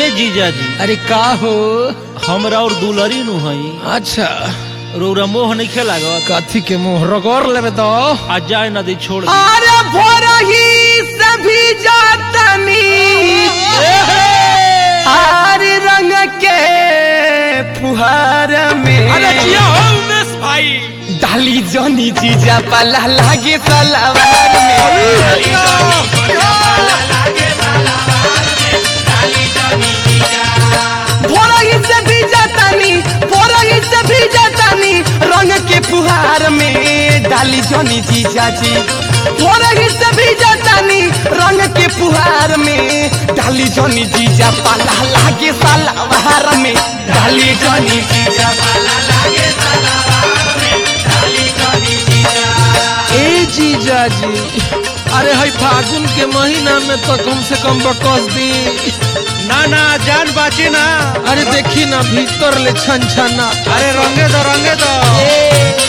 जीजा जी अरे का हो? हमरा और दुलरी नु हई अच्छा रोरा मोह नहीं खेला कथी के मुंह रगड़ लेबे तो आज जाए नदी छोड़ दी। अरे भोरही सभी जातनी आरे रंग के फुहार में अरे जिया हो उमेश भाई डाली जनी जीजा पाला लागे सलावार में भोरही से भी जातानी भोरही से भी जातानी रंग के फुहार में डाली जनी जीजा जी भोरही से भी जातानी रंग के फुहार में डाली जनी जीजा पाला लागे सलावार में डाली जनी जीजा पाला लागे सलावार में डाली जनी जीजा। ए जीजा जी अरे हई फागुन के महीना में तो कम से कम बकस दी ना ना जान बाची ना। अरे देखी ना भीतर ले छन छना अरे रंगे दो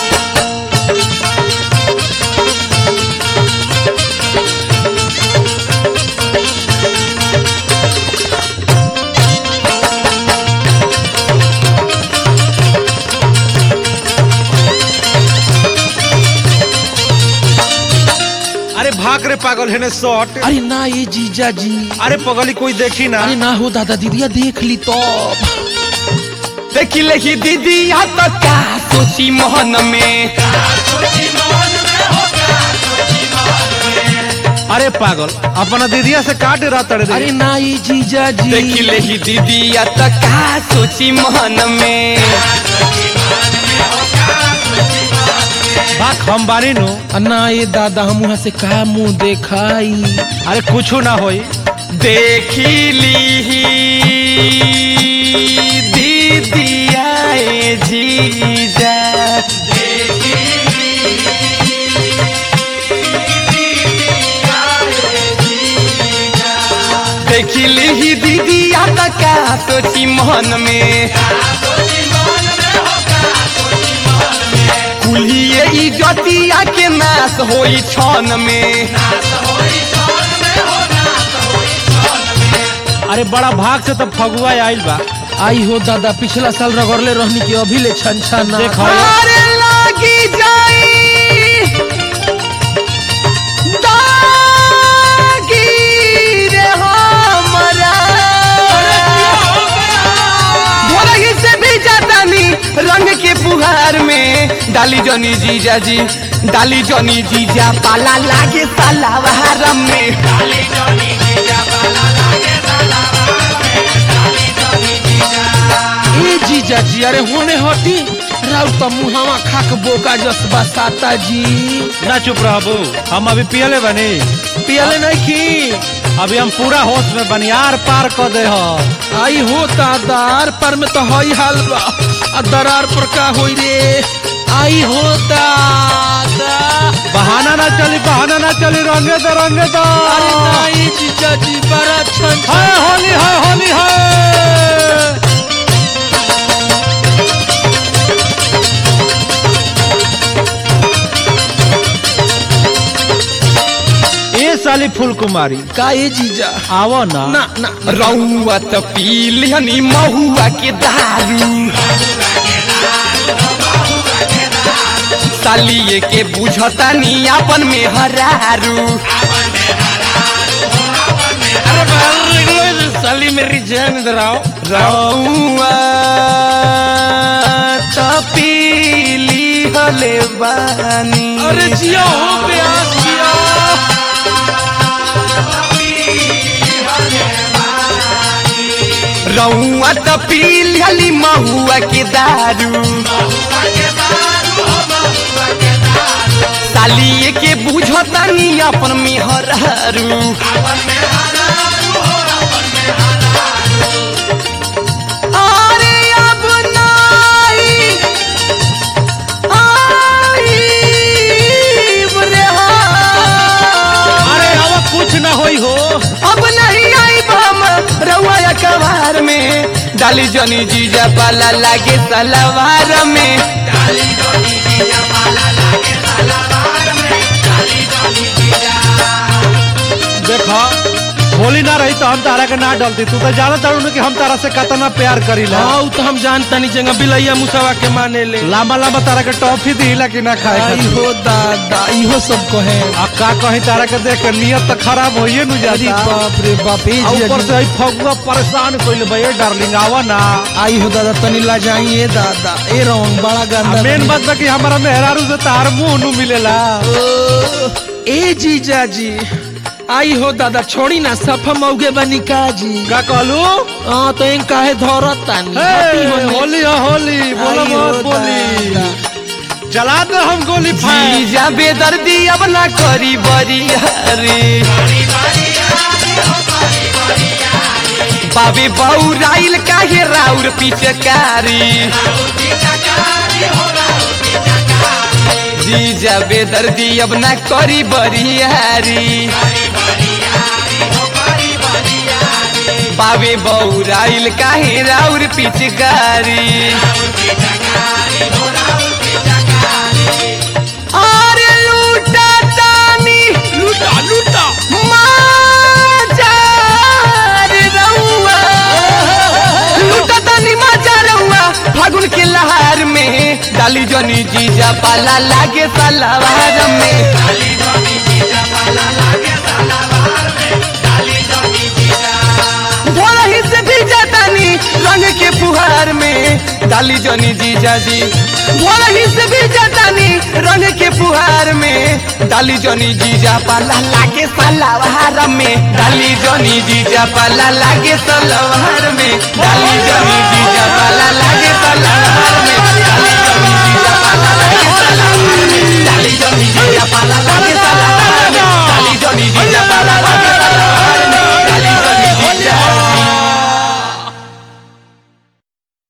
अरे भाग रे पागल है ने शॉट। अरे ना ये जीजा जी अरे पगली कोई देखी ना। अरे ना हो दादा दीदिया देख ली तो देख ले दीदी या तो क्या सोची मोहन में अरे पागल अपना दीदिया से काट रहा तड़े। अरे ना ये जीजा जी देख ले दीदी या तो क्या सोची मोहन में भाग हम बानी नु। ना ये दादा हम वहाँ से कहा मुँह देखाई अरे कुछ ना होई देखी ली दीदी आए जीजा देखी ली दीदी आता क्या सोची मन में कुलिए इज्जतिया के नाश होई छन में। अरे बड़ा भाग से तो फगुआ आइल बा। आई हो दादा पिछला साल रगड़ले रहनी की अभी ले छन छन देखो। अरे लागी जाई दागी रे हमरा भोरही से भी जातानी रंग के फुहार में डाली जनी जीजा जी डाली जनी जीजा पाला लागे सलावार में डाली जनी जीजा पाला लागे सलावार में डाली जनी जीजा। ए जीजा जी अरे होने हटी राउ तो मुहावा खाक बोका जसबा साता जी ना चुप रहबू हम अभी पियले बनी। पियले नहीं की अभी हम पूरा होश में बनी आर पार कर दे हो। आई हो दादार पर में तो हई हाल बा आ दरार पर का होई रे आई हो दादा बहाना ना चली रंगे दो। अरे नहीं जीजा जी बड़ा छन हाय होली है ए साली फूल कुमारी का ये जीजा आवो ना। ना ना रहुआ तो पी लिहनी महुआ के दारू सालिए के बुझता नी अपन में हरारू अरे साली मेरी जान इधर आओ रहुआ तो पी लिहले बानी अरे जिया हो प्यास जिया रहुआ तो पी लिहली महुआ के दारू सालिए के बुझता नी अपन में हरारू अरे अब नहीं आई रे अरे अब कुछ ना होई हो। अब नहीं आई हम रउआ कबार में डाली जनी जीजा पाला लागे सलवार में डाली जनी जीजा पाला लागे सलवार में डाली जनी जीजा। देखो होली ना रही तो हम तारा के ना डलती। तू तो जानत हूँ कि हम तारा से कितना प्यार करीला। हाँ तो हम जानता नहीं जंगा बिलैया मुसावा के माने ले। लामा लामा तारा के टॉफी दिला कि ना खाए आई खातिर। हो दादा इहो सब कहे। आ का कहीं तारा के देख के नियत तो खराब होइए नु अरे जाता। बाप रे बाप आ ऊपर से आई फगुआ परेशान कइले बे डार्लिंग आवा ना। आई हो दादा तनी ला जाइए दादा ए रंग बड़ा गंदा। मेन बात बा कि हमारा मेहरारू से तार मुंह नु मिलेला। ए जीजा जी आई हो दादा छोड़ी ना सफा मौगे बनी का जी। का कहलू? हाँ तो इन काहे धरत तानी। होली है होली, बोलो मत बोली। चला दे हम गोली फायर। जीजा बेदर्दी अब ना करी बरियारी। बाबे बऊ राइल काहे राउर पिचकारी। जीजा बेदर्दी अब ना करी बरियारी। बाबे बऊ राइल काहे राउर पिचकारी। अरे लूटा तानी लूटा लूटा माजार रउआ। लूटा तानी माजार रउआ फागुन के लहार में। डाली जनी जीजा पाला लागे सलवार में। भोरही से भीजा तानी रंग के फुहार में। डाली जनी जीजा जी भोरही से भीजा तानी रंग के फुहार में। डाली जनी जीजा पाला लागे सलवार में। डाली जनी जीजा पाला लागे सलवार में। डाली जनी जीजा पाला लागे सलवार में। डाली जनी जीजा पाला लागे सलवार में। डाली जनी जीजा पाला लागे